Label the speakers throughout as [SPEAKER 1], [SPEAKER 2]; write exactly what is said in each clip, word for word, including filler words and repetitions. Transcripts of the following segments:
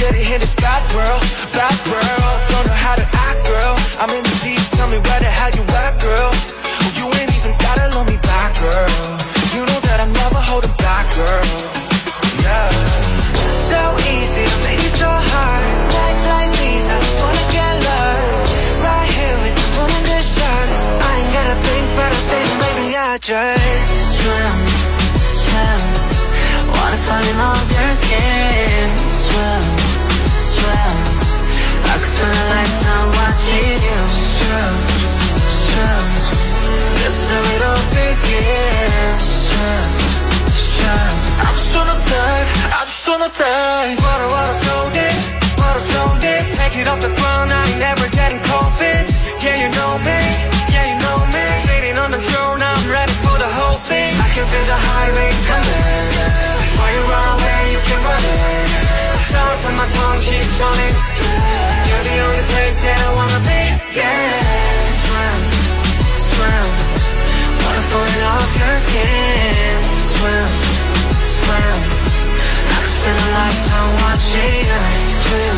[SPEAKER 1] already hit this bad girl, bad girl. Don't know how to act, girl. I'm in the deep, tell me where the hell you at, girl. You ain't even gotta love me back, girl. You know that I never hold it back, girl. Yeah. So easy, maybe so hard. Lies like these, I just wanna get lost. Right here with the moon in the stars. I ain't gotta think, but I think maybe I just swim, swim. Wanna fall in love with your skin. Swim, swim. I could spend a lifetime watching you swim, swim. This is how it all begins. Swim, swim. I just wanna dive, I just wanna dive. Water, water so deep, water so deep. Take it off the ground, I ain't never getting cold feet. Yeah, you know me, yeah, you know me. Sitting on the throne, I'm ready for the whole thing. I can feel the highways coming. While you run away, you can run it. Sour from my tongue, she's stunning. You're the only place that I wanna be, yeah. Swim, swim. Wanna fall off your skin. Swim, swim. I could spend a lifetime watching you swim,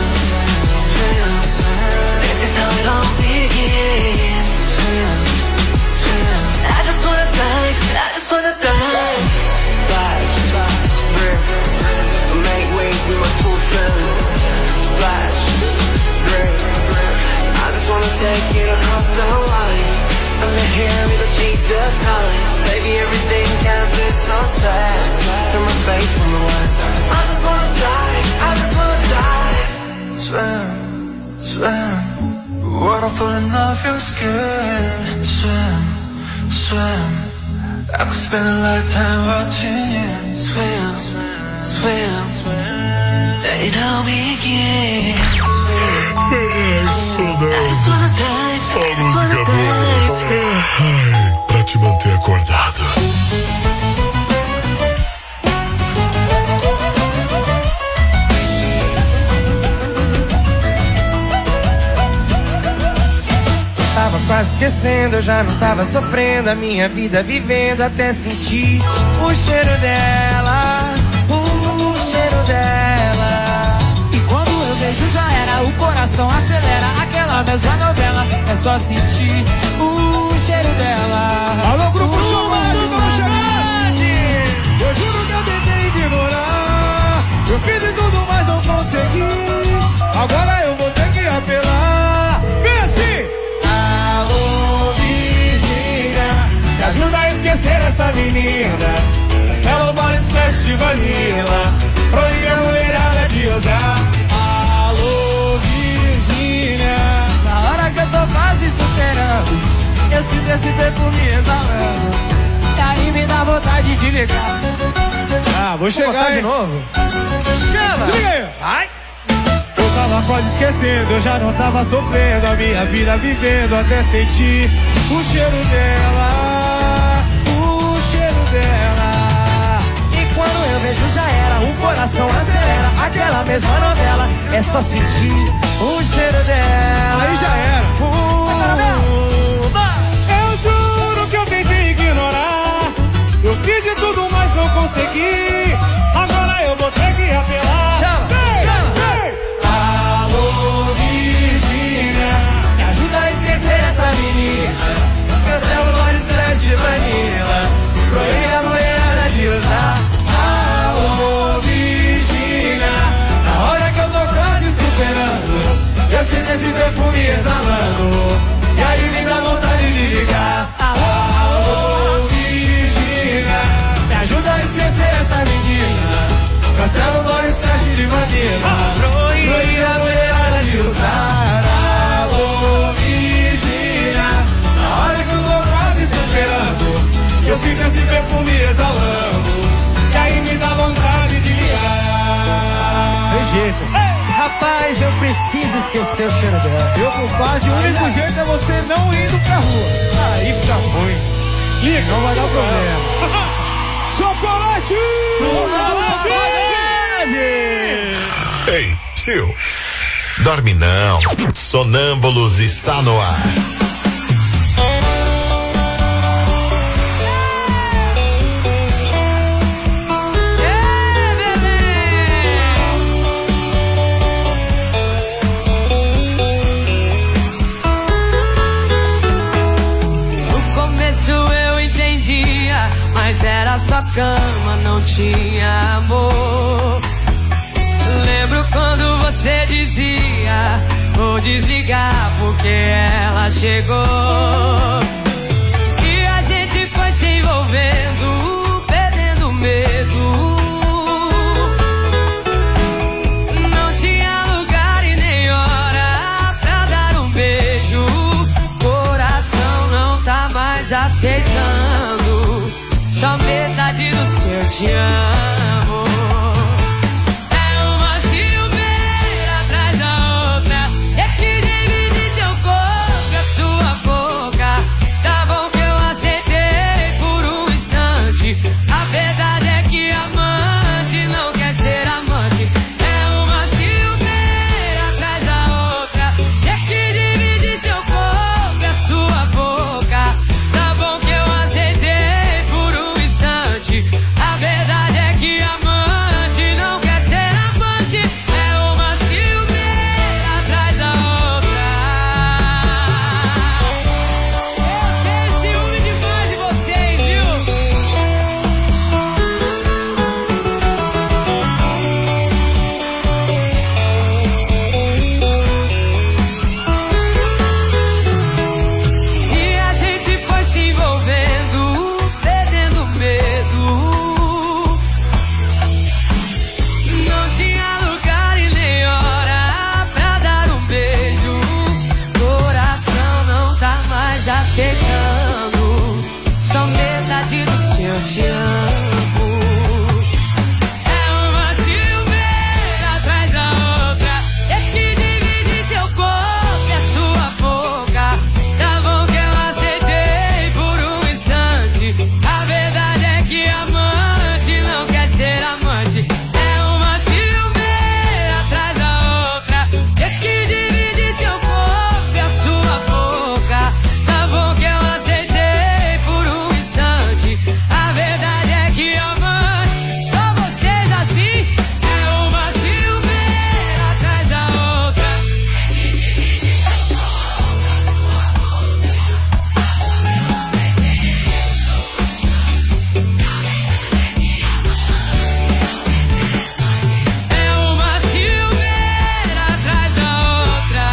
[SPEAKER 1] swim. This is how it all begins. Swim, swim. I just wanna dive, I just wanna dive. Splash, splash, rip. Make waves with my two friends. Splash, rip. I just wanna take it across the line. Under here, we gon' chase the time. Baby, everything can be so sad. Turn my face from the west. I just wanna dive, I just wanna dive. Swim, swim. Waterfall off your skin. Swim, swim. I could spend a lifetime watching you swim, swim, swim. It all begins.
[SPEAKER 2] Ai, saudade. Só música boa. Ai, pra te manter acordado.
[SPEAKER 3] Tava quase esquecendo, eu já não tava sofrendo. A minha vida vivendo até sentir o cheiro dela, o cheiro dela.
[SPEAKER 4] E quando eu vejo já era, o coração acelera. Aquela mesma novela, é só sentir o cheiro dela.
[SPEAKER 5] Alô, Grupo Chumaço, vamos chegar! Eu juro que eu tentei ignorar. Eu fiz de tudo, mas não consegui. Agora eu vou ter que apelar. Vem assim! Alô, Virgínia, me ajuda a esquecer essa menina. Cancela o Body Splash de Vanilla. Proíbe a mulherada de usar. Alô, Virgínia,
[SPEAKER 4] na hora que eu tô quase superando, eu sinto esse perfume exalando. E aí me dá vontade de ligar.
[SPEAKER 5] Ah, vou chegar,
[SPEAKER 3] botar
[SPEAKER 5] hein?
[SPEAKER 3] de novo.
[SPEAKER 5] Chama! Se liga aí! Ai! Eu tava quase esquecendo, eu já não tava sofrendo. A minha vida vivendo até sentir o cheiro dela, o cheiro dela.
[SPEAKER 3] E quando eu vejo já era, o coração acelera. Aquela mesma novela, é só sentir o cheiro dela.
[SPEAKER 5] Aí já era.
[SPEAKER 3] Uh,
[SPEAKER 5] eu juro que eu tentei ignorar. Eu fiz de tudo, mas não consegui. Agora eu vou ter que apelar.
[SPEAKER 3] Chama,
[SPEAKER 5] vem,
[SPEAKER 3] chama.
[SPEAKER 5] Vem. Alô, Virgínia,
[SPEAKER 3] me ajuda a esquecer essa menina. Cancela o Body Splash de Vanilla. Proíbe a mulherada de usar.
[SPEAKER 5] alô, Virgínia,
[SPEAKER 3] Na hora que eu tô quase superando, eu sinto esse perfume exalando. E aí me dá vontade de ligar.
[SPEAKER 5] alô, Virgínia,
[SPEAKER 3] Me ajuda a esquecer essa menina. Cancela o Body Splash de Vanilla. Proíbe a mulherada de usar.
[SPEAKER 5] alô, Virgínia,
[SPEAKER 3] Na hora que eu tô quase superando,
[SPEAKER 5] eu sinto esse perfume exalando. E aí me dá vontade de ligar.
[SPEAKER 3] tem jeito. Rapaz, eu preciso esquecer o cheiro dela.
[SPEAKER 5] Meu compadre, o único jeito é você não indo pra rua.
[SPEAKER 3] Aí fica ruim.
[SPEAKER 5] Liga, não vai dar problema. Chocolate!
[SPEAKER 2] Ei, Sil, dorme não. Sonâmbulos está no ar.
[SPEAKER 3] Isso eu entendia, mas era só cama, não tinha amor. Lembro quando você dizia, vou desligar porque ela chegou. E a gente foi se envolvendo, perdendo medo. Não tinha lugar e nem hora pra dar um beijo. Coração não tá mais aceitando, só metade do seu te amo. A verdade é que amante não quer ser amante. É uma ciumeira atrás da outra. Tem que dividir seu corpo e a sua boca. Tá bom que eu aceitei por um instante. A verdade é que amante não quer ser amante. É uma ciumeira atrás da outra. Eu tenho ciúme demais de vocês, viu? Aceitando, só metade do seu te amo. É uma ciumeira atrás da outra. Tem que dividir seu corpo e a sua boca. Tá bom que eu aceitei por um instante. A verdade é que amante não quer ser amante. É uma ciumeira atrás da outra. Tem que dividir seu corpo e a sua boca. Que eu aceitei por um instante. A verdade é que amante, só vocês assim. É uma ciumeira atrás da outra. É uma ciumeira atrás da outra.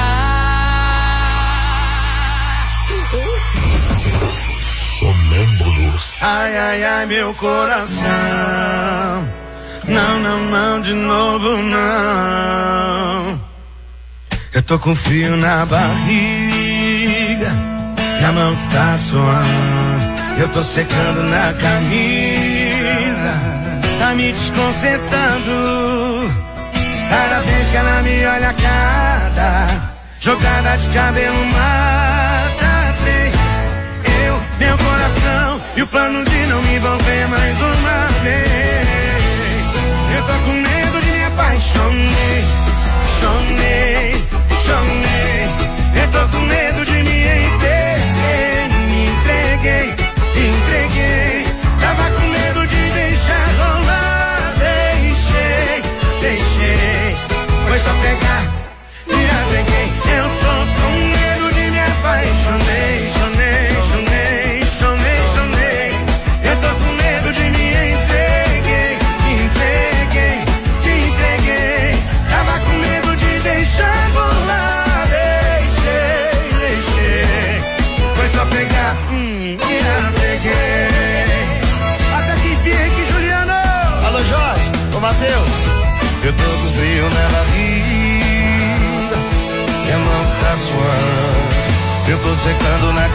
[SPEAKER 2] Sonâmbulos.
[SPEAKER 5] Ai, ai, ai, meu coração. Não, não, não, de novo não. Eu tô com frio na barriga e a mão que tá suando. Eu tô secando na camisa, tá me desconcertando. Cada vez que ela me olha, cada jogada de cabelo mata três. Eu, meu coração e o plano de não me envolver mais uma vez. Eu tô com medo de me apaixonei, chonei, chonei. Eu tô com medo de me entreguei, me entreguei, entreguei. Tava com medo de deixar rolar, deixei, deixei. Foi só pegar e apeguei. Eu tô com medo de me apaixonei, chonei, chonei, chonei, chonei. Eu tô com medo de me entreguei, entreguei, entreguei. Tava com medo de deixar rolar, deixei, deixei. Foi só pegar hum, e apeguei. Até que enfim aqui, Juliano.
[SPEAKER 6] Alô, Jorge, ô Matheus.
[SPEAKER 5] Eu tô com frio na barriga e a mão tá suando. Eu tô secando na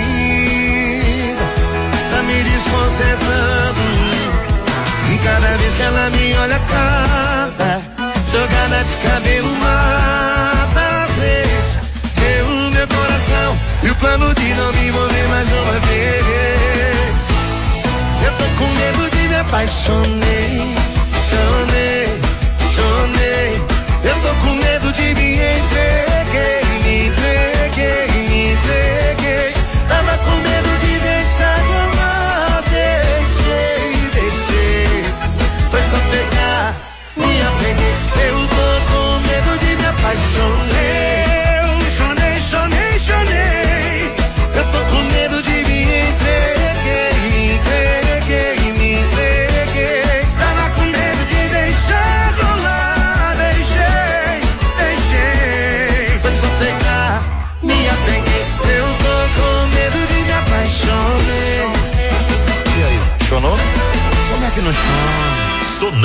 [SPEAKER 5] camisa, tá me desconcertando. E cada vez que ela me olha, cada jogada de cabelo mata três. Eu, meu coração e o plano de não me envolver mais uma vez. Eu tô com medo de me apaixonei, chonei, chonei. Eu tô com medo de me entreguei, me entreguei, me entreguei. Tava com medo de deixar rolar, deixei, deixei. Foi só pegar, me apeguei. Eu tô com medo de me apaixonei. Eu chonei, chonei, chonei. Eu tô com medo de me entregar.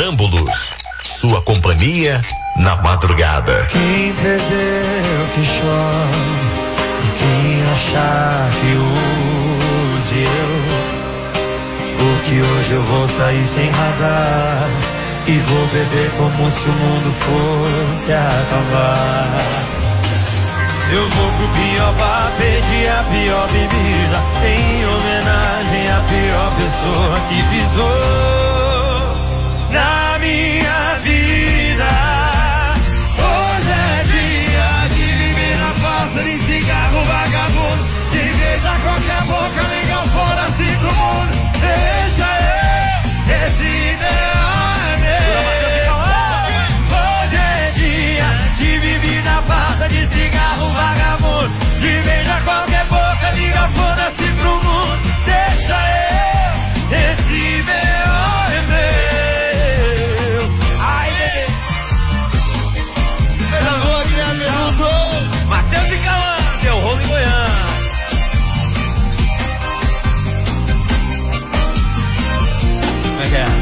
[SPEAKER 2] Sonâmbulos, sua companhia na madrugada.
[SPEAKER 1] Quem perdeu que chora, e quem achar que use eu, porque hoje eu vou sair sem radar e vou beber como se o mundo fosse acabar. Eu vou pro pior bar, pedir a pior bebida, em homenagem à pior pessoa que pisou na minha vida. Hoje é dia de viver na farsa de cigarro vagabundo, de beijar qualquer boca, ligar foda-se pro mundo. Deixa eu, esse ideal é meu. Hoje é dia de viver na farsa de cigarro vagabundo, de beijar qualquer boca, liga foda-se pro mundo. Deixa eu, esse ideal é meu. Ai, bebê, eu vou criar meu. Matheus e Cauã, deu rolo em Goiânia. Como é que é?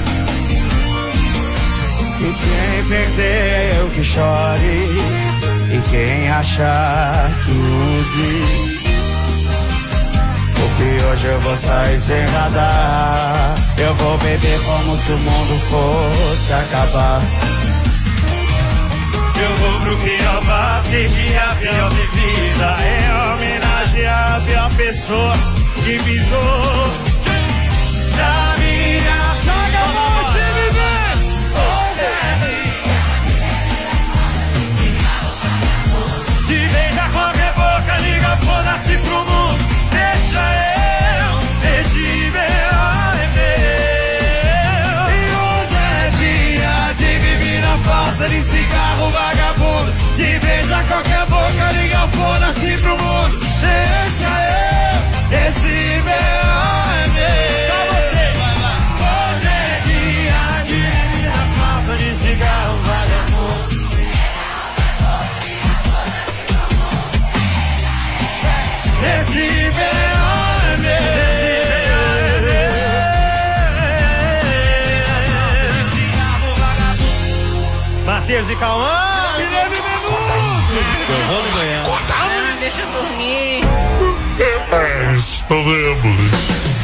[SPEAKER 1] E quem perdeu que chore, e quem achar que use, porque hoje eu vou sair sem radar, eu vou beber como se o mundo fosse acabar. Eu vou pro pior bar, pedir a pior bebida, em homenagem à pior pessoa que pisou na minha saga. Você viver hoje é de beijar qualquer boca, liga foda-se pro mundo. Deixa eu, esse meu é meu. E hoje é dia de viver na farsa de cigarro vagabundo, de beijar qualquer boca, liga foda-se pro mundo. Deixa eu, esse meu é meu. Só você, vai lá. Hoje é dia de viver na farsa de cigarro vagabundo. Esse verão é meu, esse verão é meu. Matheus e Cauã, Guilherme Menudo. Eu vou me ganhar.
[SPEAKER 3] Ah, deixa eu dormir.
[SPEAKER 2] É, Sonâmbulos.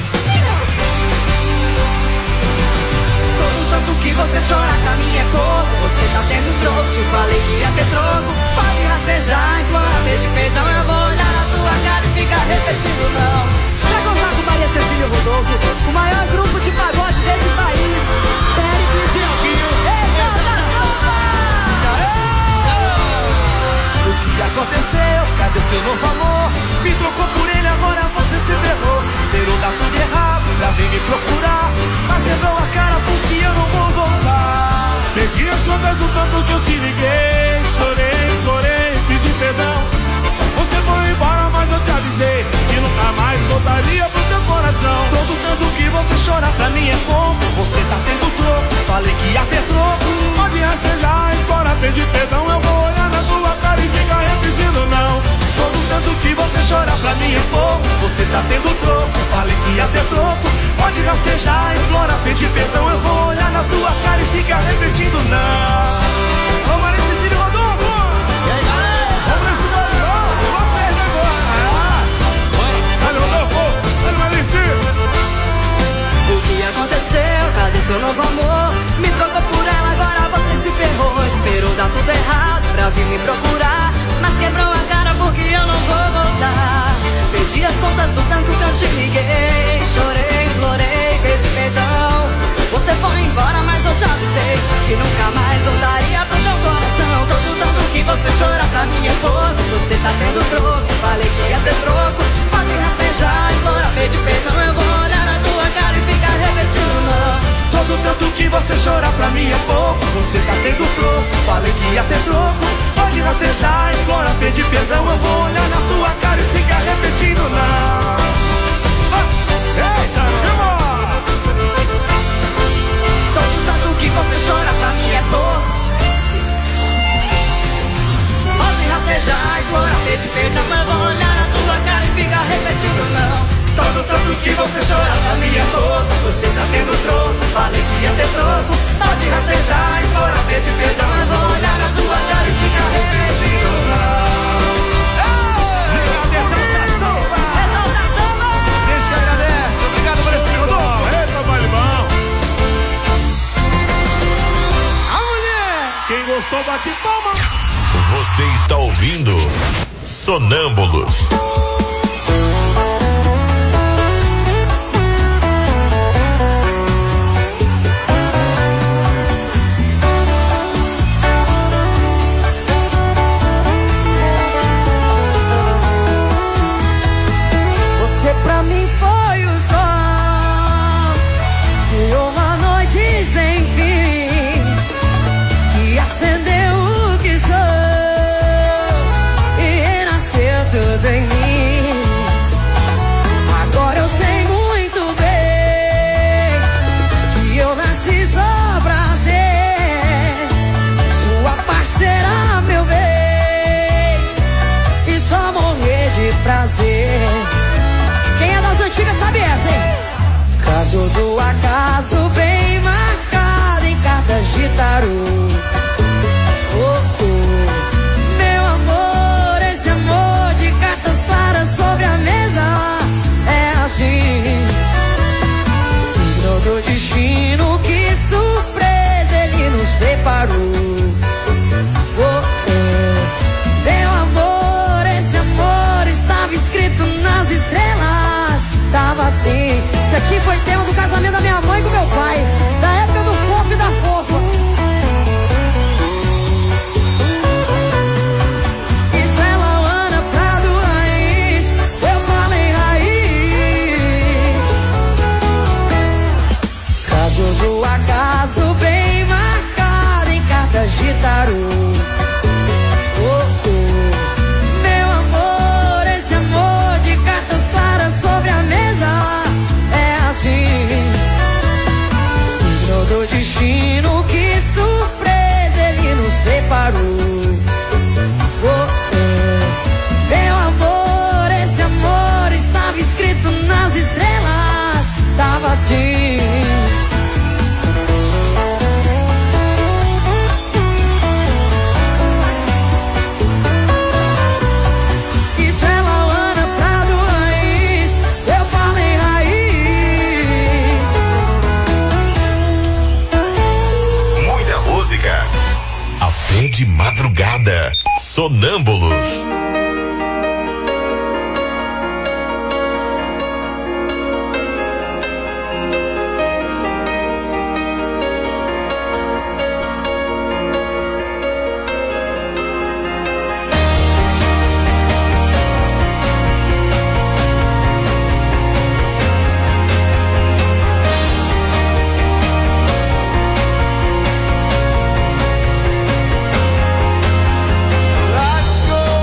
[SPEAKER 3] Todo tanto que você chora, pra mim é pouco. Você tá tendo troco, te falei que ia ter troco. Pode rastejar, implora, pedir perdão. Eu vou olhar na tua cara e ficar repetindo não. Pra contar com Maria Cecília e Rodolfo, o maior grupo de pagode desse país. Péricles e Alvinho, exalta samba! O que aconteceu? Cadê seu novo amor? Me trocou por ele, agora você se ferrou. Esperou dar tudo errado pra vir me procurar, mas quebrou a cara porque eu não vou voltar.
[SPEAKER 5] Perdi as contas do tanto que eu te liguei, chorei, implorei, pedi perdão. Você foi embora, mas eu te avisei que nunca mais voltaria pro teu coração.
[SPEAKER 1] Todo tanto que você chora, pra mim é bom. Você tá tendo troco, falei que ia ter troco.
[SPEAKER 5] Pode rastejar, embora pedir perdão. Eu vou olhar na tua cara e ficar repetindo não.
[SPEAKER 1] Todo tanto que você chora, pra mim é bom. Você tá tendo troco, falei que ia ter troco. Pode rastejar, implora, pedir perdão. Eu vou olhar na tua cara e ficar repetindo não. Ô Maria Cecília e Rodolfo,
[SPEAKER 5] e aí galera, vamos nesse balão.
[SPEAKER 1] você chegou.
[SPEAKER 5] Ah, olha o Rodolfo, olha o Malicir.
[SPEAKER 3] O que aconteceu? Cadê seu novo amor? Me trocou por ela, agora você se ferrou. Esperou dar tudo errado pra vir me procurar, mas quebrou a cara porque eu não vou voltar. Perdi as contas do tanto que eu te liguei, chorei, implorei, pedi perdão. Você foi embora, mas eu te avisei que nunca mais voltaria pro teu coração. Todo tanto que você chora, pra mim é pouco. Você tá tendo troco, falei que ia ter troco. Pode rastejar, implora, pedir perdão. Eu vou olhar na tua cara e ficar repetindo não.
[SPEAKER 1] Todo tanto que você chora, pra mim é pouco. Você tá tendo troco, falei que ia ter troco. Pode rastejar, implora, pedir perdão. Eu vou olhar na tua cara e ficar repetindo não. Ah, eita, irmão!
[SPEAKER 3] Todo tanto que você chora, pra mim é pouco. Pode rastejar, implora, pedir perdão. Eu vou olhar na tua cara e ficar repetindo não.
[SPEAKER 1] Todo tanto que você chora, pra mim é pouco. Você tá tendo troco, falei que ia ter troco. Pode rastejar.
[SPEAKER 5] te perdão, eu vou olhar na tua cara e ficar repetindo
[SPEAKER 7] Gostou, bate palmas.
[SPEAKER 2] Você está ouvindo Sonâmbulos.
[SPEAKER 3] Você pra mim foi o sol de uma noite sem fim, que acendeu o que sou e renasceu tudo em mim. Agora eu sei muito bem que eu nasci só pra ser sua parceira, meu bem, e só morrer de prazer. Quem é das antigas sabe essa, hein? Caso do acaso bem marcado em cartas de tarô. Oh, oh. Meu amor, esse amor de cartas claras sobre a mesa é assim. Signo do destino, que surpresa ele nos preparou. Oh, oh. Meu amor, esse amor estava escrito nas estrelas. Tava assim. Isso aqui foi tema do casamento da minha mãe com meu pai, da época do fofo e da fofa. Isso é Lauana Prado Raiz, eu falei raiz. Caso do acaso bem marcado em cartas de tarô. Oh, oh. Meu amor, esse amor de cartas claras sobre a mesa é assim. Signo do destino, que surpresa ele nos preparou. Oh, oh. Meu amor, esse amor estava escrito nas estrelas. Tava assim. Isso é Lauana Prado Raiz, eu falei raiz.
[SPEAKER 2] Muita música. Até de madrugada. Sonâmbulos.
[SPEAKER 5] Let's go!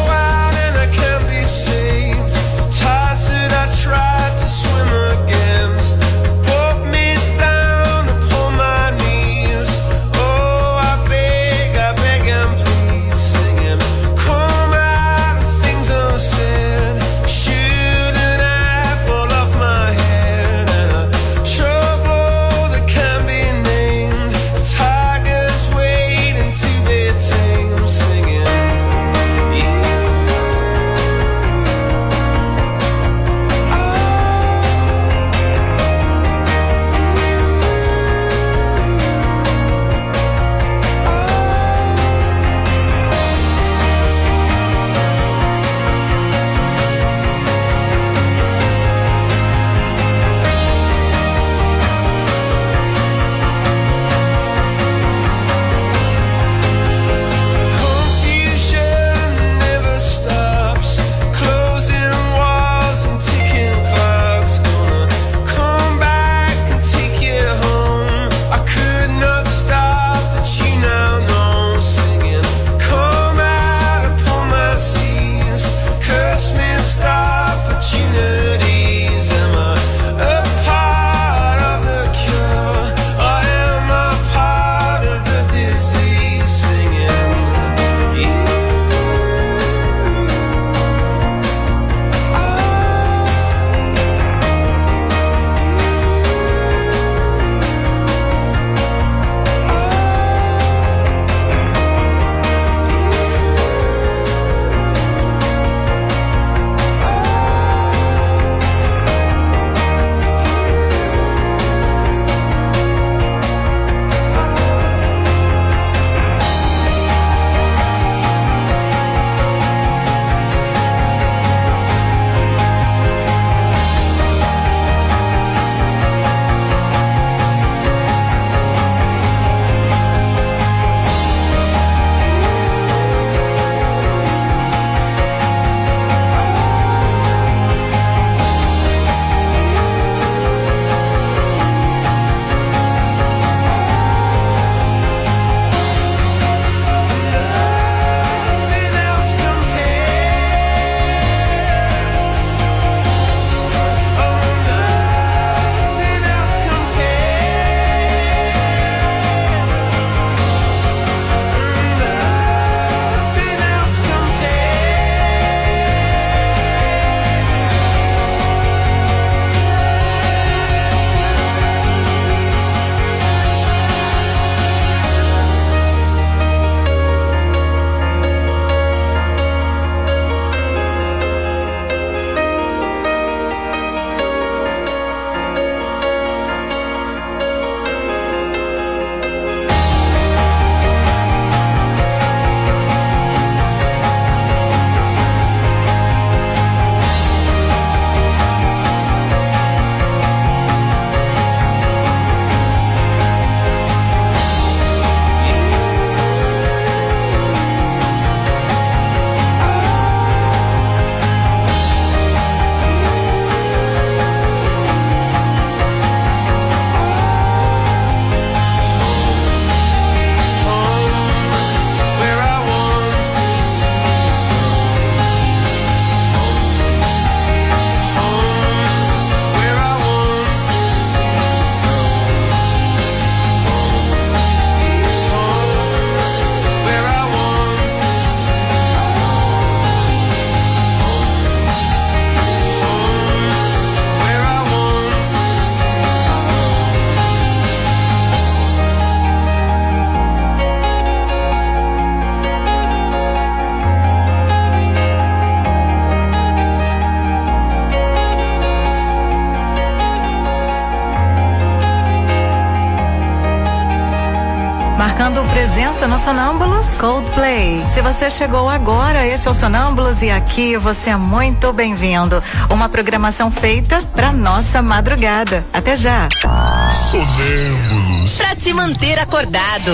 [SPEAKER 8] marcando presença no Sonâmbulos, Coldplay. Se você chegou agora, esse é o Sonâmbulos e aqui você é muito bem-vindo. Uma programação feita pra nossa madrugada. Até já.
[SPEAKER 2] Sonâmbulos.
[SPEAKER 9] Pra te manter acordado.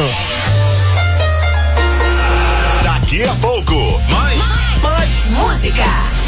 [SPEAKER 2] Daqui a pouco, mais, mais, mais.
[SPEAKER 9] Música.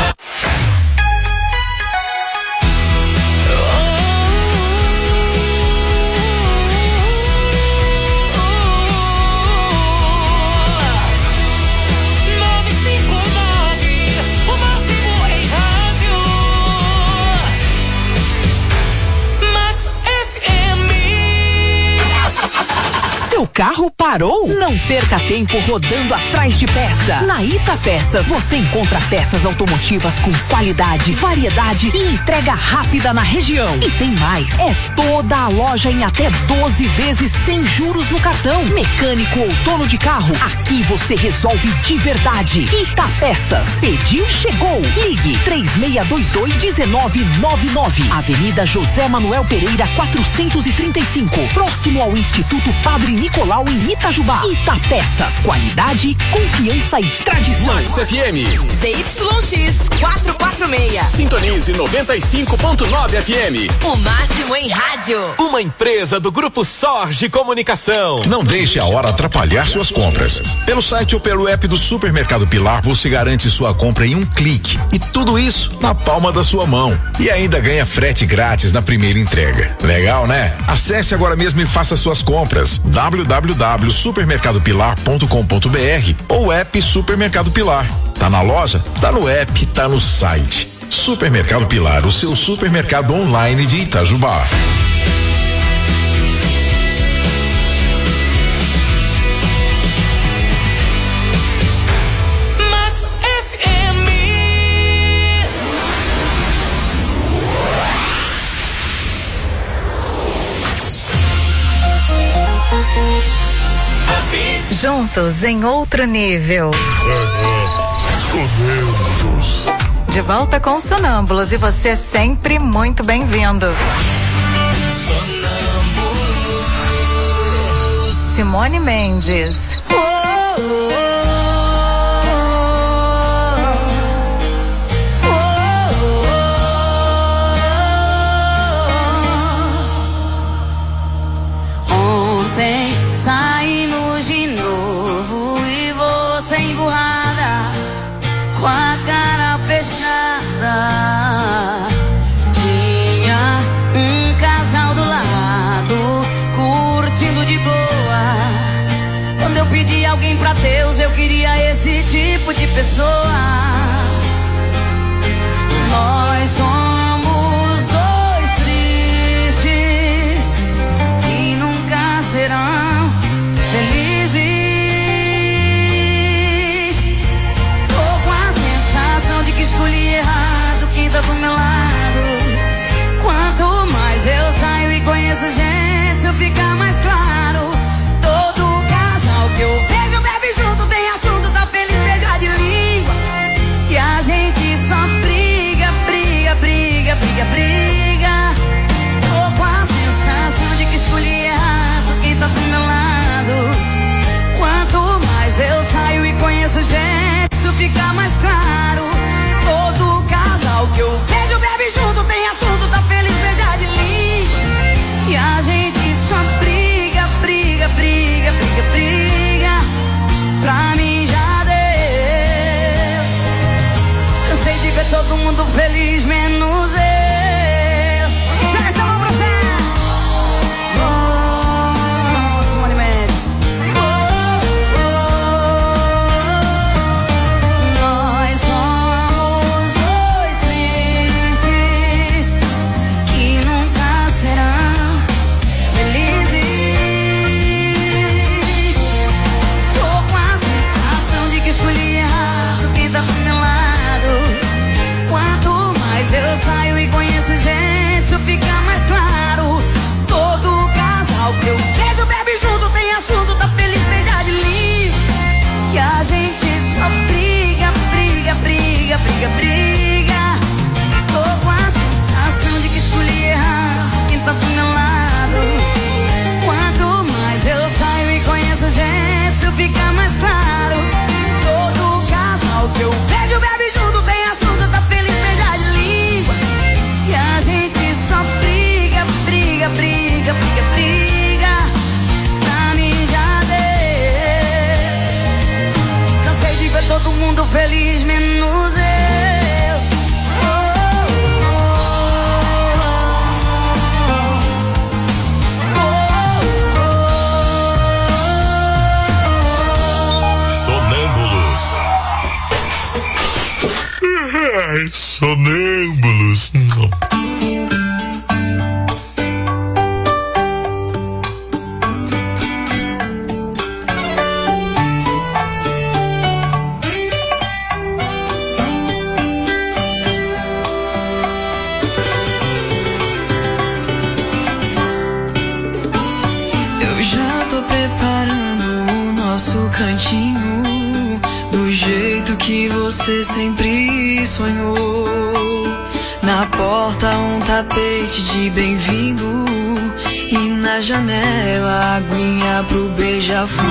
[SPEAKER 10] Seu carro parou? Não perca tempo rodando atrás de peça. Na Ita Peças você encontra peças automotivas com qualidade, variedade e entrega rápida na região. E tem mais, é toda a loja em até doze vezes sem juros no cartão. Mecânico ou dono de carro, aqui você resolve de verdade. Ita Peças, pediu, chegou. Ligue três seis dois dois, um nove nove nove. Avenida José Manuel Pereira quatrocentos e trinta e cinco, próximo ao Instituto Padre Nicolau em Itajubá. Itapeças, qualidade, confiança e tradição.
[SPEAKER 11] Max F M.
[SPEAKER 9] Z Y X quatrocentos e quarenta e seis.
[SPEAKER 11] Sintonize noventa e cinco ponto nove F M.
[SPEAKER 9] O máximo em rádio.
[SPEAKER 11] Uma empresa do Grupo Sorge Comunicação.
[SPEAKER 2] Não deixe a hora atrapalhar suas compras. Pelo site ou pelo app do Supermercado Pilar, você garante sua compra em um clique. E tudo isso na palma da sua mão. E ainda ganha frete grátis na primeira entrega. Legal, né? Acesse agora mesmo e faça suas compras. w w w ponto supermercado pilar ponto com ponto b r ou app Supermercado Pilar. Tá na loja? Tá no app, tá no site. Supermercado Pilar, o seu supermercado online de Itajubá.
[SPEAKER 1] Max F M.
[SPEAKER 8] Juntos em outro nível.
[SPEAKER 2] Sonâmbulos.
[SPEAKER 8] De volta com Sonâmbulos e você é sempre muito bem-vindo. Simone Mendes.
[SPEAKER 3] Ontem saímos de novo e você emburrada, com a cara fechada. Tinha um casal do lado, curtindo de boa. Quando eu pedi alguém pra Deus, eu queria esse tipo de pessoa. Nós somos dois tristes que nunca serão felizes. Tô com a sensação de que escolhi errado quem tá do meu lado. Quanto mais eu saio e conheço gente, isso fica mais claro. Todo casal que eu vejo bebe junto, tem assunto, tá feliz, beija de língua. E a gente só briga, briga, briga, briga, briga. Tô com a sensação de que escolhi errado quem tá do meu lado. Quanto mais eu saio e conheço gente, isso fica mais claro. Todo casal que eu vejo bebe junto, tem assunto, tá feliz, beija de língua. E a gente feliz menos eu.
[SPEAKER 2] Ai, sonâmbulos.
[SPEAKER 3] Eu já tô preparando o nosso cantinho do jeito que você sempre sonhou. Na porta um tapete de bem-vindo e na janela a aguinha pro beija-flor.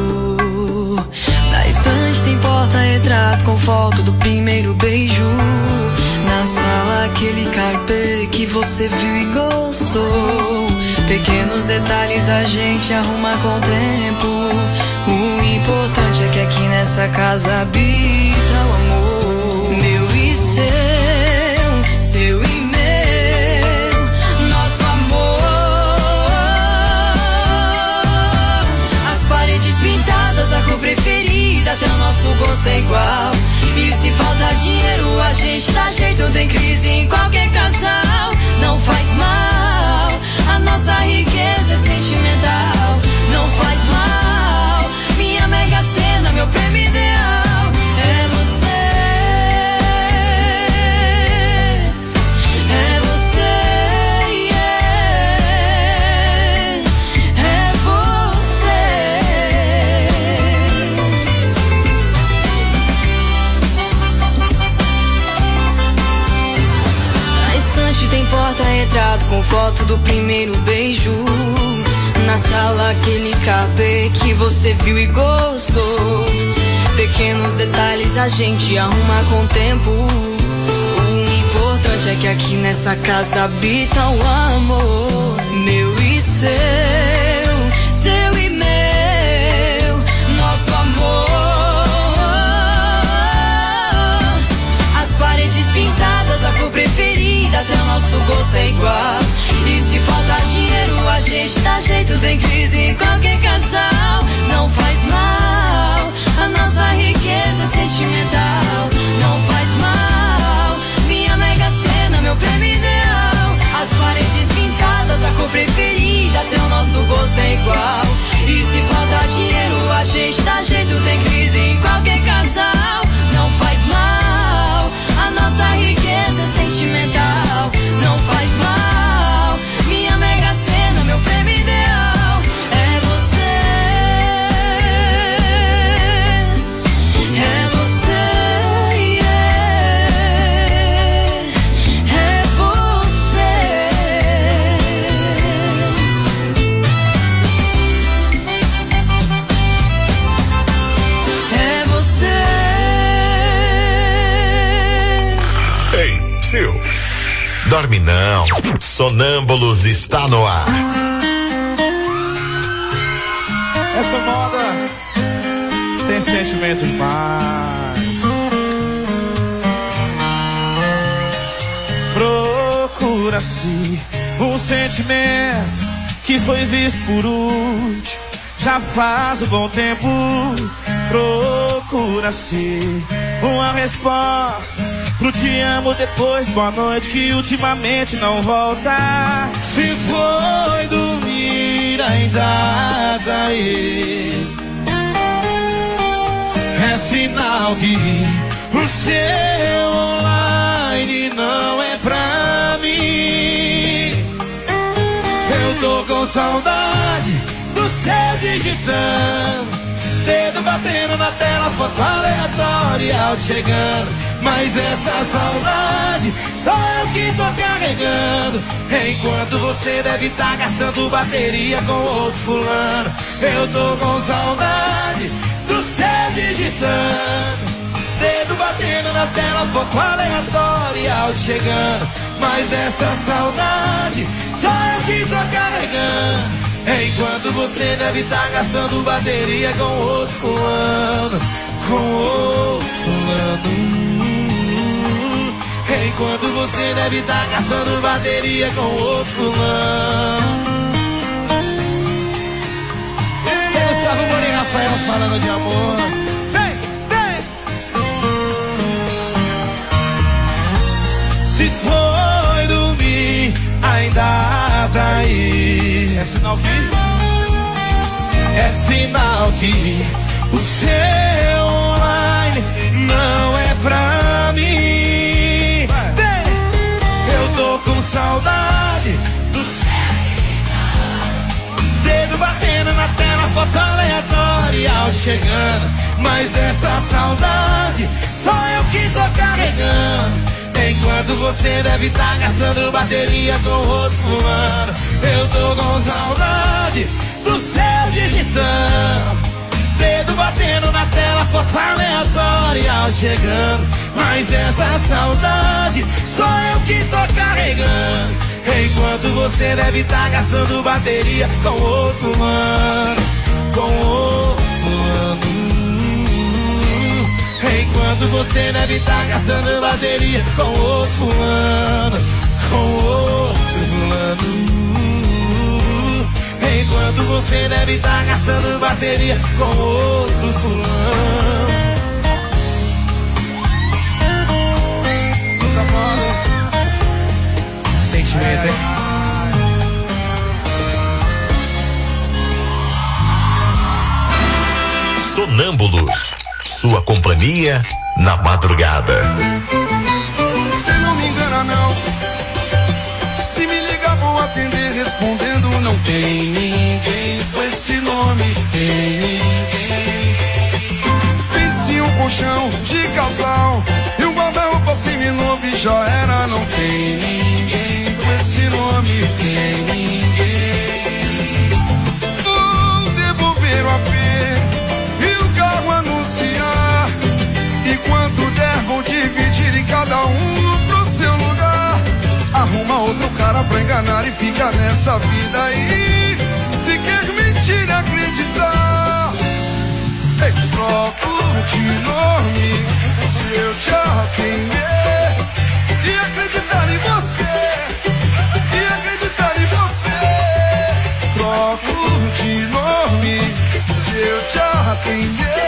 [SPEAKER 3] Na estante tem porta-retrato com foto do primeiro beijo. Na sala aquele carpê que você viu e gostou. Pequenos detalhes a gente arruma com o tempo. O importante é que aqui nessa casa habita o amor. Meu e seu, seu e meu, nosso amor. As paredes pintadas, a cor preferida, até o nosso gosto é igual. E se falta dinheiro, a gente dá jeito, tem crise em qualquer casal. Não faz mal, a nossa riqueza é sentimental. Não faz mal, minha mega cena, meu prêmio ideal é você. É você, yeah. É você. Na estante tem porta-retrato com foto do primeiro beijo. Na sala aquele carpê que você viu e gostou. Pequenos detalhes a gente arruma com o tempo. O importante é que aqui nessa casa habita o amor. Meu e seu, seu e meu, nosso amor. As paredes pintadas, a cor preferida, até o nosso gosto é igual. E se falta dinheiro, a gente dá jeito, tem crise em qualquer casal. Não faz mal, a nossa riqueza é sentimental. Não faz mal, minha mega cena, meu prêmio ideal. As paredes pintadas, a cor preferida, até o nosso gosto é igual. E se falta dinheiro, a gente dá jeito, tem crise em qualquer casal. Não faz mal, a nossa riqueza é sentimental. Não faz mal, minha mega cena, meu prêmio ideal é você. É você, yeah. É você. É você.
[SPEAKER 2] Ei, Sil, dorme não. Sonâmbulos está no ar.
[SPEAKER 5] Essa moda tem sentimento demais. Procura-se um sentimento que foi visto por último. Já faz um bom tempo. Procura-se uma resposta pro te amo depois, boa noite, que ultimamente não volta. Se foi dormir ainda tá aí, é sinal que o seu online não é pra mim. Eu tô com saudade do seu digitando, dedo batendo na tela, foto aleatória, áudio chegando. Mas essa saudade só eu que tô carregando, enquanto você deve tá gastando bateria com outro fulano. Eu tô com saudade do seu digitando, dedo batendo na tela, foto aleatória, áudio chegando. Mas essa saudade só eu que tô carregando, enquanto você deve tá gastando bateria com outro fulano. com outro fulano. Enquanto você deve estar gastando bateria com outro fulano. Esse é Gustavo Moura e Rafael falando de amor. Vem, vem. Se foi dormir, ainda tá aí. É sinal que? É sinal que o seu online não é pra mim. Tô com saudade do dedo batendo na tela, foto aleatória chegando. Mas essa saudade só eu que tô carregando. Enquanto você deve estar gastando bateria com outro fulano. Eu tô com saudade do seu digitando, dedo batendo na tela, foto aleatória chegando. Mas essa saudade só eu que tô carregando. Enquanto você deve estar gastando bateria com outro fulano. Com outro fulano. Enquanto você deve estar gastando bateria com outro fulano. Com outro fulano. Enquanto você deve estar gastando bateria com outro fulano. Sentimento, hein?
[SPEAKER 11] Sonâmbulos, sua companhia na madrugada.
[SPEAKER 5] Se não me engana não, se me ligar vou atender respondendo. Não tem ninguém com esse nome, tem ninguém. vinte e um colchão de casal e um guarda-roupa seminovo e já era. Não tem ninguém com esse nome, tem ninguém. Vou devolver o A P e o carro anunciar, e quanto der vou dividir em cada um pro seu lugar. Arruma outro cara pra enganar e fica nessa vida aí. Se quer mentir e acreditar, ei, troco de nome se eu te arrepender. E acreditar em você, e acreditar em você. Troco de nome se eu te arrepender.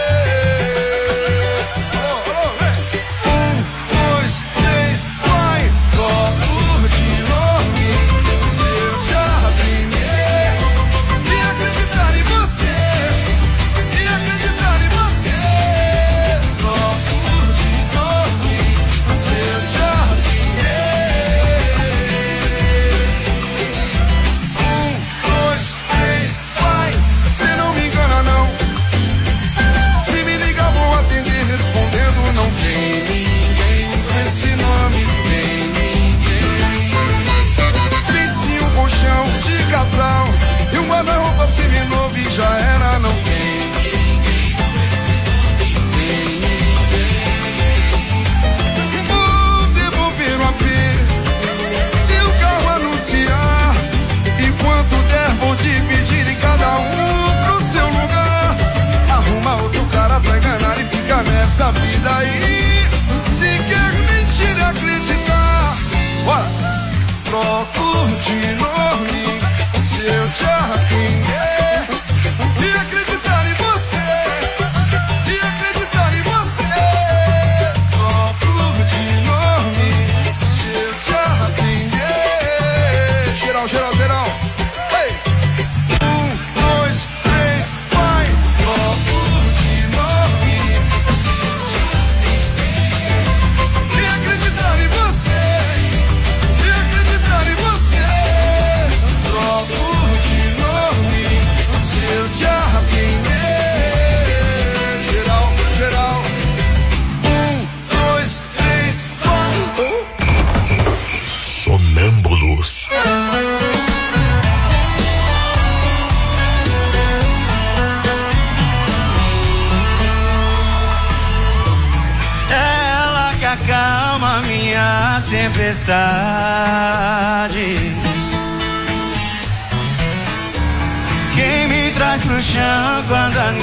[SPEAKER 5] E um guarda-roupa seminovo e já era. Não tem ninguém com esse nome, tem ninguém. Vou devolver o A P e o carro anunciar, e quanto der vou dividir em cada um pro seu lugar. Arruma outro cara pra enganar e fica nessa vida aí. Se quer mentir e acreditar, bora. Troco de nome se eu te arrepender. E acreditar em você, e acreditar em você. Troco de nome se eu te arrepender. Geral, geral, geral. Hey. Um, dois, três, vai. Troco de nome se eu te arrepender. E acreditar em você, e acreditar em você. Troco eu te arrepender. Geral, geral. Um, dois, três, quatro.
[SPEAKER 11] Sonâmbulos.
[SPEAKER 5] Ela que acalma minhas tempestades, quem me traz pro chão quando a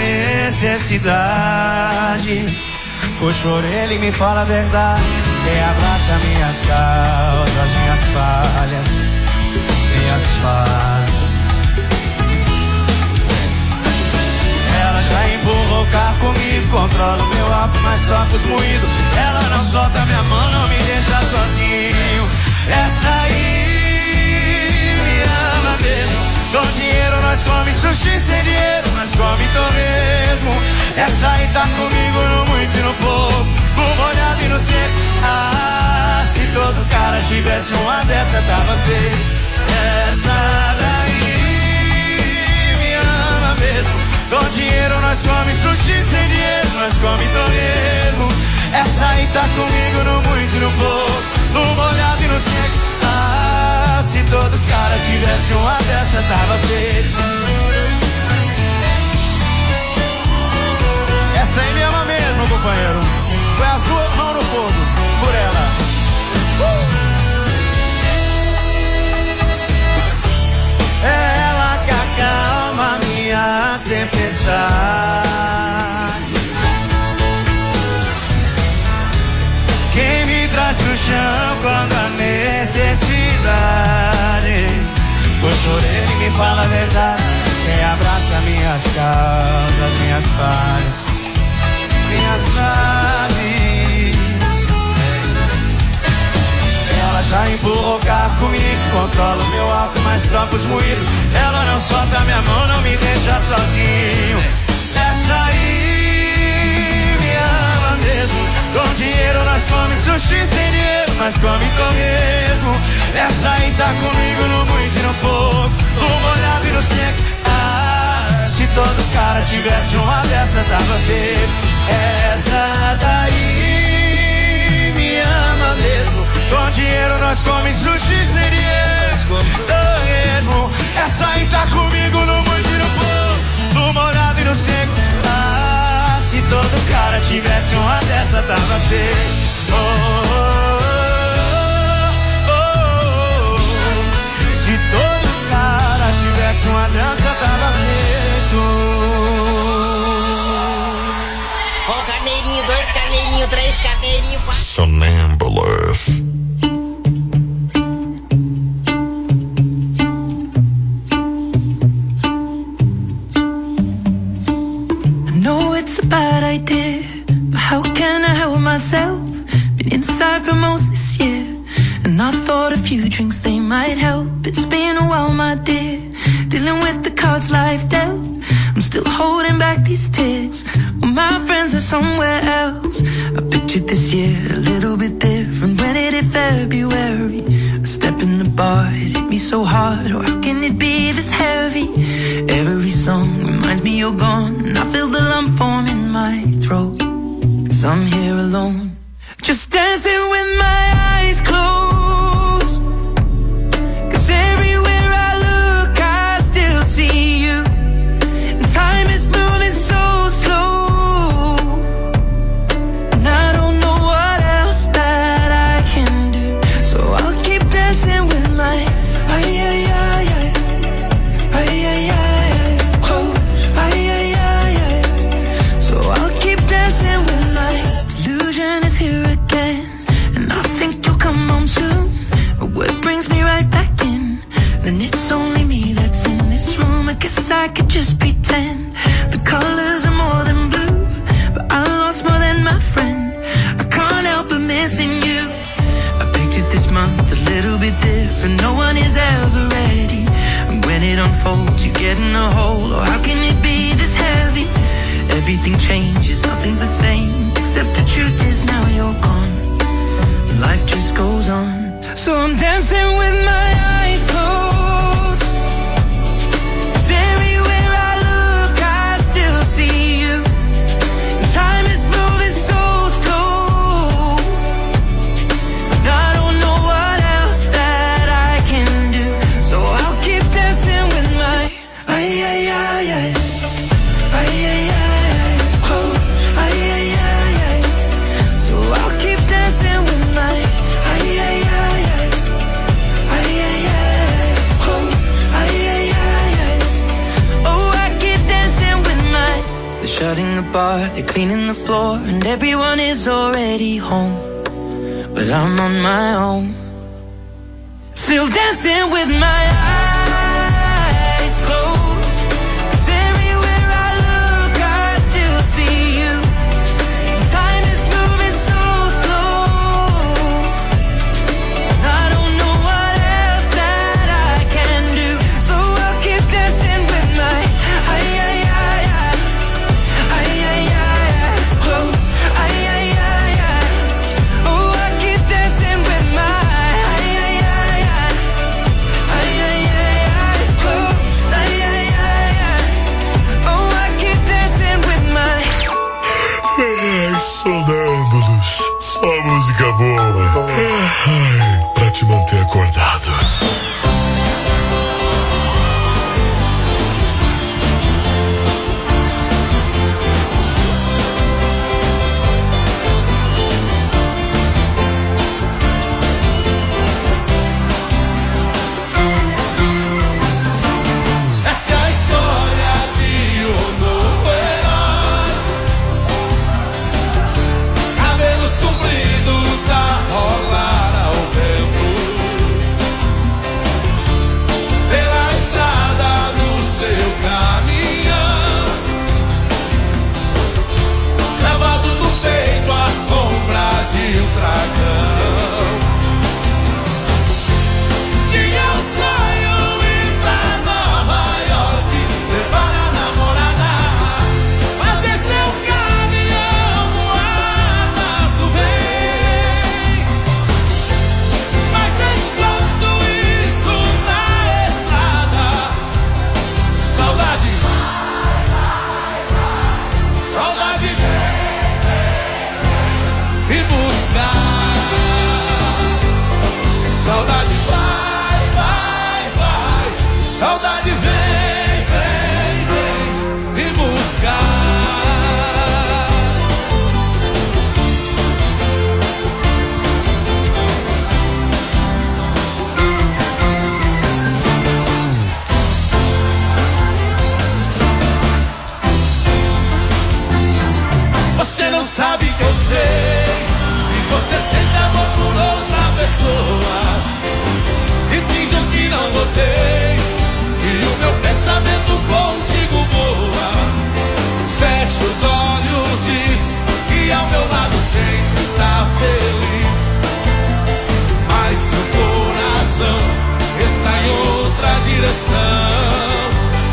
[SPEAKER 5] necessidade puxa a orelha e me fala a verdade. Quem abraça minhas causas, minhas falhas, minhas fases. Ela já empurrou o carro comigo, controla o meu álcool, mas troca os moídos. Ela não solta minha mão, não me deixa sozinho. Essa aí me ama mesmo. Com dinheiro nós come sushi, sem dinheiro nós come torresmo. Essa aí tá comigo no muito e no pouco, no molhado e no seco. Ah, se todo cara tivesse uma dessa tava feio. Essa daí me ama mesmo. Com dinheiro nós come sushi, sem dinheiro nós come torresmo. Essa aí tá comigo no muito e no pouco, no molhado e no seco. Ah, se todo cara tivesse uma dessa tava feio. Essa aí me ama mesmo, companheiro. Põe as duas mãos no fogo por ela. uh! Ela que acalma minhas tempestades, quem me traz pro chão quando a necessidade puxa a orelha e me fala a verdade. Quem abraça minhas causas, minhas falhas, minhas fases. Ela já empurrou o carro comigo, controla o meu álcool, mas troca os moídos. Ela não solta minha mão, não me deixa sozinho. Essa aí me ama mesmo. Com dinheiro nós come sushi, sem dinheiro nós come torresmo. Essa aí tá comigo no muito e no pouco, no molhado e no seco. Ah, se todo cara tivesse uma dessa tava feio. Essa daí me ama mesmo. Com dinheiro nós come sushi, sem dinheiro nós come torresmo. Essa aí tá comigo no muito e no pouco, no molhado e no seco. Ah, se todo cara tivesse uma dessa tava feio. Oh, oh, oh, oh. Se todo cara tivesse uma dessa tava feito.
[SPEAKER 12] Um carneirinho, dois carneirinhos, três carneirinhos, quatro.
[SPEAKER 2] Sonâmbulos.
[SPEAKER 13] Bad idea, but how can I help myself? Been inside for most this year, and I thought a few drinks they might help. It's been a while, my dear, dealing with the cards life dealt. I'm still holding back these tears, well, my friends are somewhere else. I pictured this year a little bit different. When it hit February, a step in the bar, it hit me so hard. Oh, how can it be this heavy? Every song reminds me you're gone, and I feel the lump form in my throat, 'cause I'm here alone, just dancing with my eyes closed. 'Cause everywhere I look I still see you, and time is moving so slow, and I don't know what else that I can do, so I'll keep dancing with my ay, ay, ay, ay, ay, ay, ay. I could just pretend the colors are more than blue, but I lost more than my friend. I can't help but missing you. I pictured this month a little bit different. No one is ever ready, and when it unfolds you get in a hole. Oh, how can it be this heavy? Everything changes, nothing's the same, except the truth is now you're gone. Life just goes on, so I'm dancing with my eyes closed. See you, and time is moving so slow, and I don't know what else that I can do, so I'll keep dancing with my ay, ay, ay, ay, ay, ay, ay, oh, ay, ay, ay, ay, so I'll keep dancing with my ay, ay, ay, ay, ay, ay. bar, they're cleaning the floor, and everyone is already home. But I'm on my own, still dancing with my eyes closed. 'Cause everywhere I look, I still see you. Time is moving so slow. I don't know what else that I can do, so I'll keep dancing with my eyes, eyes, eyes, eyes closed. Eyes, eyes, oh, I keep dancing with my
[SPEAKER 14] Sonâmbulos, só música boa. Ai, pra te manter acordado.
[SPEAKER 5] Essa é a história de um novo herói. Cabelos compridos a rolar ao vento, pela estrada do seu caminhão, gravado no peito a sombra de um dragão. Tinha um sonho ir pra Nova York, levar a namorada, fazer seu caminhão voar nas nuvens. Mas enquanto isso na estrada, saudade, saudade vem me buscar. Saudade vai, vai, vai. Saudade vem, vem, vem me buscar. Você não sabe que eu sei, e você sente amor por outra pessoa, e finge que não notei, e o meu pensamento contigo voa. Fecha os olhos, diz que ao meu lado sempre está feliz, mas seu coração está em outra direção.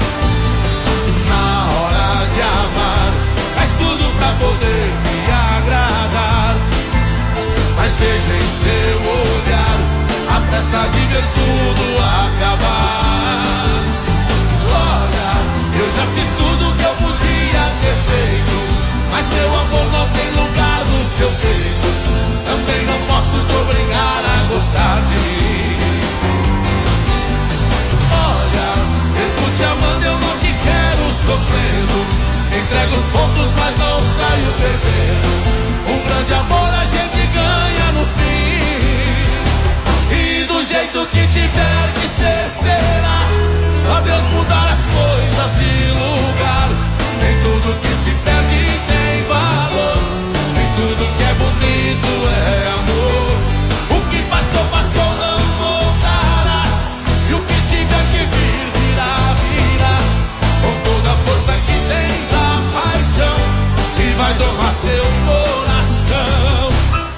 [SPEAKER 5] Na hora de amar, faz tudo pra poder me agradar, mas veja em seu olhar a pressa de ver tudo acabar. Olha, eu já fiz tudo que eu podia ter feito, mas meu amor não tem lugar no seu peito. Também não posso te obrigar a gostar de mim. Olha, mesmo te amando eu não te quero sofrendo. Entrego os pontos, mas não saio perdendo. Um grande amor a gente ganha no fim, e do jeito que tiver que ser, será. Só Deus mudar as coisas de lugar. Nem tudo que se perde tem valor, nem tudo que é bonito é amor. O que passou, passou, não voltarás, e o que tiver que vir, virá, virá. Com toda a força que tens, a paixão que vai domar seu coração.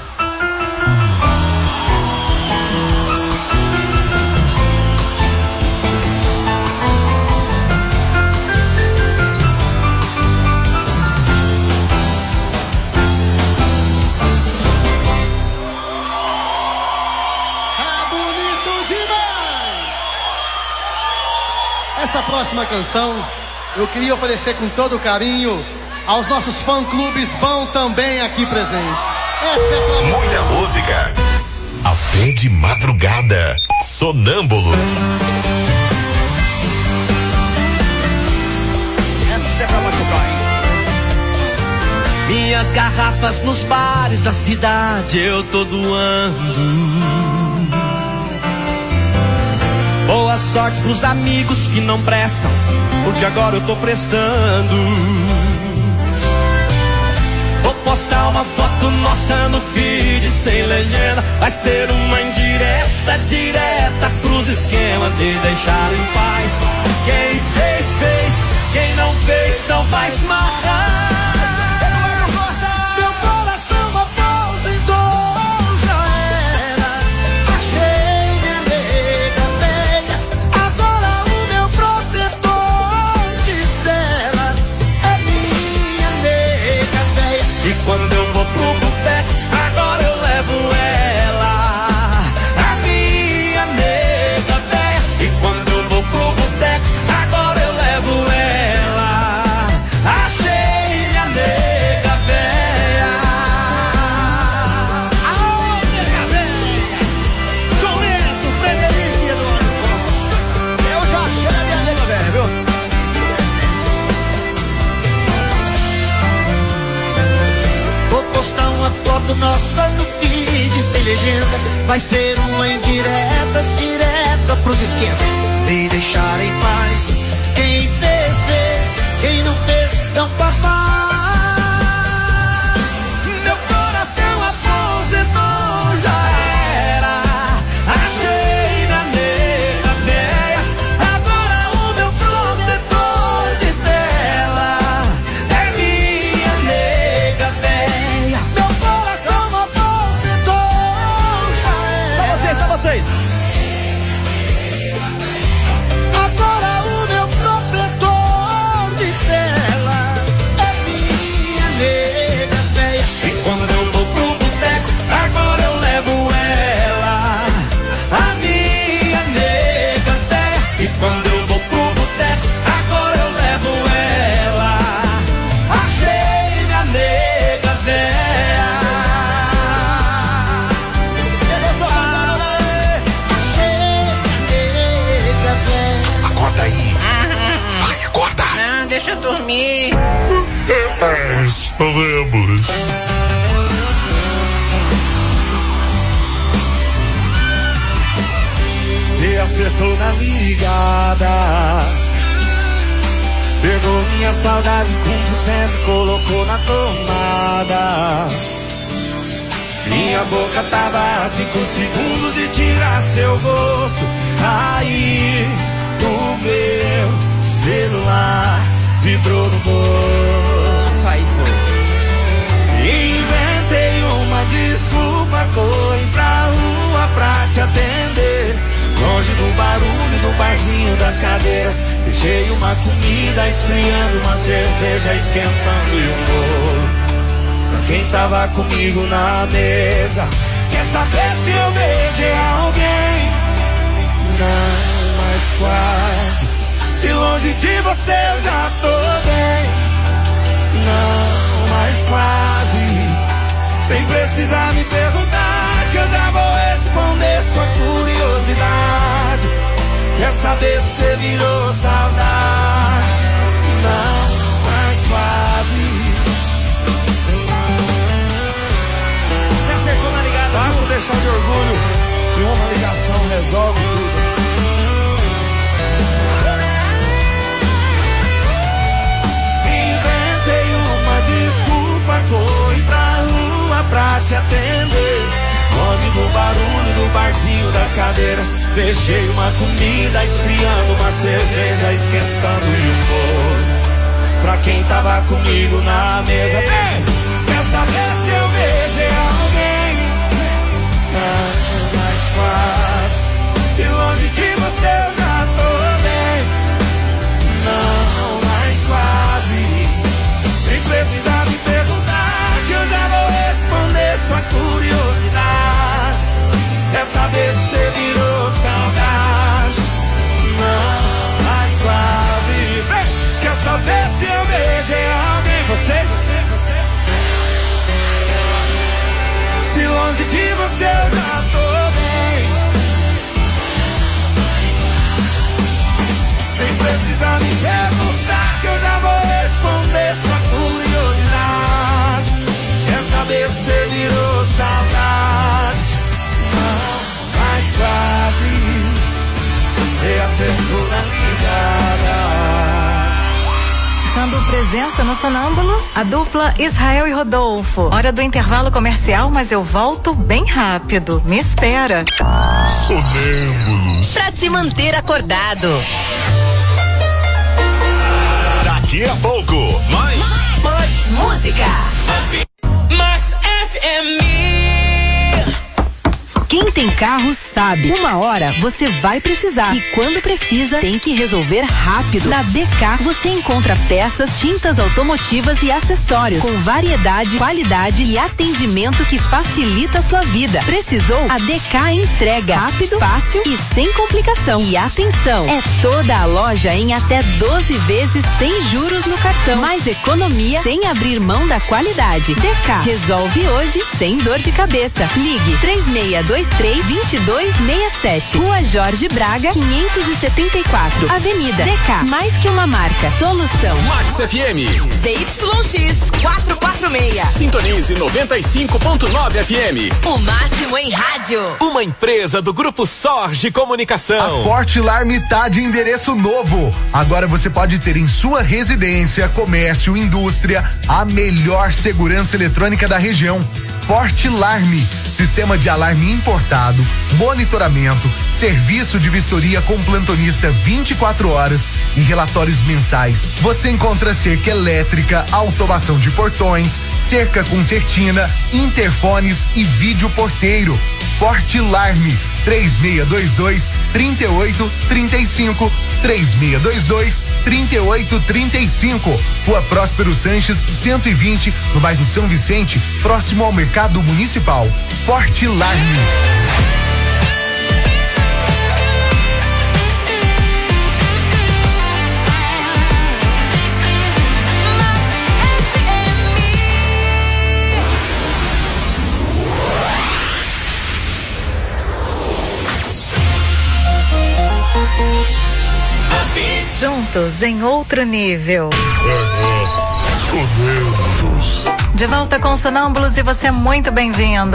[SPEAKER 15] É bonito demais! Essa próxima canção eu queria oferecer com todo carinho aos nossos fã-clubes bom também aqui presentes. Essa é pra você.
[SPEAKER 16] Muita música. Até de madrugada. Sonâmbulos.
[SPEAKER 4] Essa é pra machucar, hein? Minhas garrafas nos bares da cidade eu tô doando. Boa sorte pros amigos que não prestam, porque agora eu tô prestando.
[SPEAKER 17] postar uma foto nossa no feed sem legenda. Vai ser uma indireta, direta pros esquemas e deixar em paz. Quem fez, fez, quem não fez não faz mais. Quando eu vou pro boteco, agora eu levo ela, a minha nega véia. E quando eu vou pro boteco, agora eu levo ela, achei minha nega véia. Aô, nega véia! João Neto, Frederico e Eduardo. Eu já achei a minha nega véia, viu?
[SPEAKER 18] Postar uma foto nossa no feed sem legenda. Vai ser uma indireta, direta pros esquemas e deixar em paz. Quem fez, fez, quem não fez, não faz mais. Meu coração aposentou, já era. Achei na nega véia. Agora o meu protetor de tela é minha nega véia.
[SPEAKER 17] Vocês.
[SPEAKER 18] Agora o meu protetor de tela é minha nega véia.
[SPEAKER 17] E quando eu vou pro boteco, agora eu levo ela, a minha nega véia. E quando eu vou pro boteco, agora eu levo ela, achei minha nega véia.
[SPEAKER 16] Acorda aí. Vai, acorda.
[SPEAKER 12] Não, deixa eu dormir.
[SPEAKER 14] Sonâmbulos.
[SPEAKER 5] Você acertou na ligada, pegou minha saudade com um por cento e colocou na tomada. Minha boca tava a cinco segundos de tirar seu gosto. Aí o meu celular vibrou no bolso.
[SPEAKER 12] Aí foi.
[SPEAKER 5] Inventei uma desculpa, corri pra rua pra te atender. Longe do barulho do barzinho das cadeiras, deixei uma comida esfriando, uma cerveja esquentando e um bolo pra quem tava comigo na mesa. Quer saber se eu beijei alguém? Não, mas quase. Se longe de você eu já tô bem. Não, mas quase. Nem precisa me perguntar, que eu já vou responder sua curiosidade. Quer saber se você virou saudade? Não, mas quase.
[SPEAKER 17] Você acertou na ligada.
[SPEAKER 5] Basta deixar de orgulho e uma ligação resolve tudo. Inventei uma desculpa, corri pra rua pra te atender. Longe do barulho do barzinho das cadeiras, deixei uma comida esfriando, uma cerveja esquentando e um bolo pra quem tava comigo na mesa. Vem! Quer saber se eu beijei alguém? Não, mas quase. Se longe de você eu já tô bem. Não, mas quase. Nem precisa me perguntar, que eu já vou responder sua curiosidade. Quer saber se você virou saudade? Não, mas quase. Vem! Quer saber se eu beijei alguém? Vocês? Se longe de você eu já tô bem. Nem precisa me perguntar, que eu já vou responder sua curiosidade. Quer saber se você virou saudade? Não, mas quase. Você acertou na ligada.
[SPEAKER 8] Ficando presença no Sonâmbulos, a dupla Israel e Rodolfo. Hora do intervalo comercial, mas eu volto bem rápido. Me espera.
[SPEAKER 9] Sonâmbulos. Pra te manter acordado.
[SPEAKER 16] Daqui a pouco, mais.
[SPEAKER 9] Mais música.
[SPEAKER 17] Max F M.
[SPEAKER 10] Quem tem carro sabe, uma hora você vai precisar e quando precisa tem que resolver rápido. Na D K você encontra peças, tintas automotivas e acessórios com variedade, qualidade e atendimento que facilita a sua vida. Precisou? A D K entrega rápido, fácil e sem complicação. E atenção, é toda a loja em até doze vezes sem juros no cartão. Mais economia sem abrir mão da qualidade. D K resolve hoje sem dor de cabeça. Ligue três seis dois três, dois dois seis sete. Rua Jorge Braga, quinhentos e setenta e quatro. Avenida D K. Mais que uma marca. Solução.
[SPEAKER 11] Max F M.
[SPEAKER 9] Z Y X quatrocentos e quarenta e seis.
[SPEAKER 11] Sintonize noventa e cinco ponto nove F M.
[SPEAKER 9] O máximo em rádio.
[SPEAKER 11] Uma empresa do Grupo Sorge Comunicação.
[SPEAKER 19] A Forte Alarme tá de endereço novo. Agora você pode ter em sua residência, comércio, indústria, a melhor segurança eletrônica da região. Forte Alarme, sistema de alarme importado, monitoramento, serviço de vistoria com plantonista vinte e quatro horas e relatórios mensais. Você encontra cerca elétrica, automação de portões, cerca com certina, interfones e vídeo porteiro. Forte Alarme, três seis dois dois, três oito três cinco, três seis dois dois, três oito três cinco. Rua Próspero Sanches, cento e vinte, no bairro São Vicente, próximo ao Mercado Municipal. Forte Alarme.
[SPEAKER 8] Juntos em outro nível. De volta com Sonâmbulos e você é muito bem-vindo.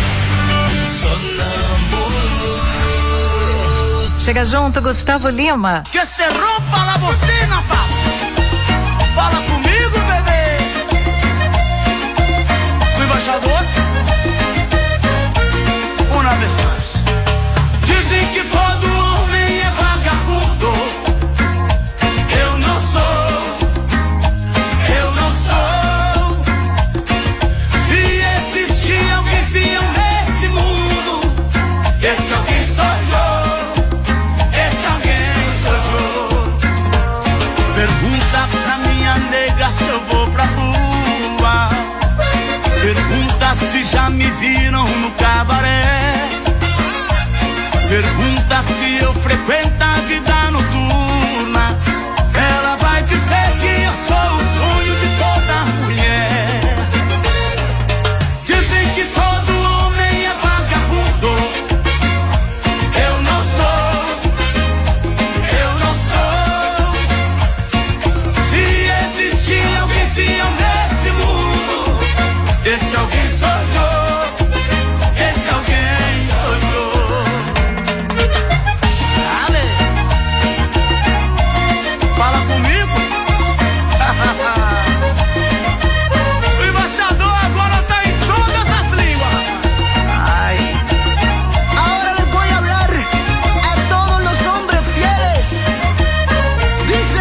[SPEAKER 8] Chega junto, Gustavo Lima.
[SPEAKER 18] Que se rompa la bocina, pa. Fala comigo, bebê. O embaixador. Uma vez mais. Dizem que todo homem é vagabundo. Eu não sou. Eu não sou. Se existir alguém fiel nesse mundo, esse alguém sou eu. Esse alguém sou eu. Pergunta pra minha nega se eu vou pra rua. Pergunta se já me viram no cabaré. Pergunta se eu frequento a vida noturna. Ela vai dizer que eu sou o sonho de toda mulher. Dizem que todo homem é vagabundo. Eu não sou. Eu não sou. Se existir alguém fiel nesse mundo, esse alguém sou eu. Esse alguém sou eu. Fala comigo. O embaixador agora tá em todas as línguas. Ay. Ahora les voy a hablar a todos los hombres fieles. Dice,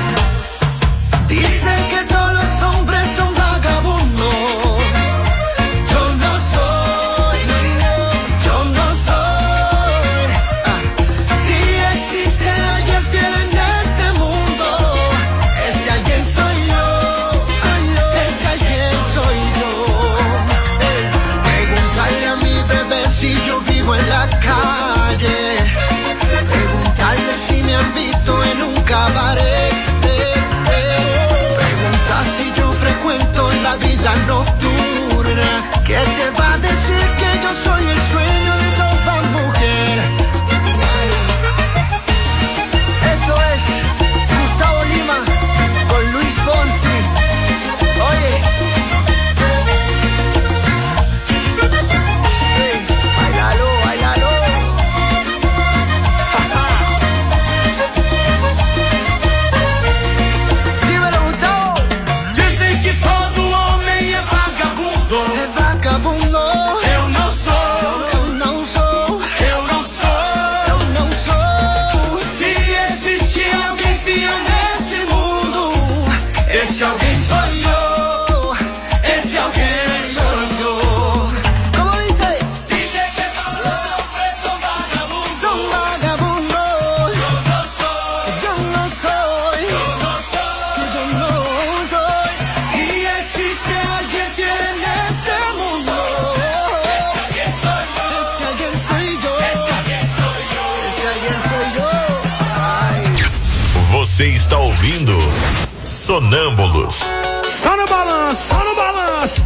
[SPEAKER 18] dicen que todos los hombres son vagabundos. Yo no soy, yo no soy. Ah. Si existe alguien fiel en este mundo, ese alguien soy yo, ese alguien soy yo. Eh, Preguntarle a mi bebé si yo vivo en la calle. Preguntarle si me han visto en un cabaret. Eh, eh. Preguntar si yo frecuento la vida nocturna. ¿Qué te va a decir que yo soy el sueño de toda mujer? Esto es Gustavo Lima con Luis Fonsi. Oye. Hey, bailalo, bailalo. Ja, ja. Dímelo, Gustavo.
[SPEAKER 16] Você está ouvindo Sonâmbulos.
[SPEAKER 5] Só no balanço, só no balanço.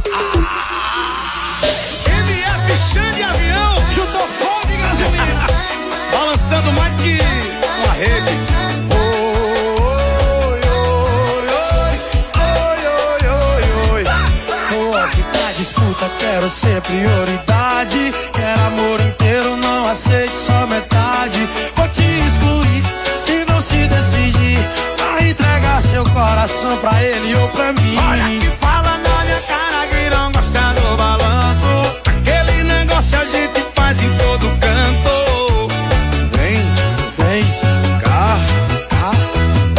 [SPEAKER 5] Ah. M F Xande Avião, juntou fogo e gasolina. Balançando mais que uma rede. Oi, oi, oi, oi, oi, oi. Vou ficar disputa, quero ser prioridade. Quero amor inteiro, não aceite só metade. Vou te excluir se não se decidir a entregar seu coração pra ele ou pra mim.